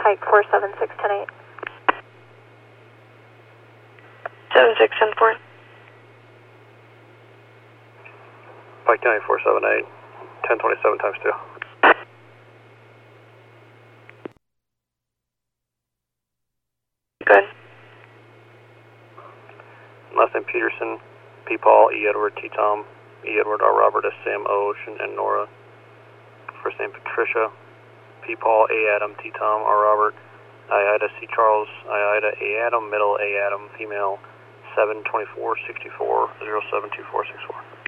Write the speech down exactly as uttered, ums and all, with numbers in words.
Pike four seven six ten eight. seven six ten four. Pike County four seven eight, ten twenty-seven times two. Good. Last name Peterson, P. Paul, E. Edward, T. Tom, E. Edward, R. Robert, S. Sam, O. Ocean, and Nora. First name Patricia, P. Paul, A. Adam, T. Tom, R. Robert, I. Ida, C. Charles, I. Ida, A. Adam, middle, A. Adam, female, seven twenty-four sixty-four, zero seven two four six four.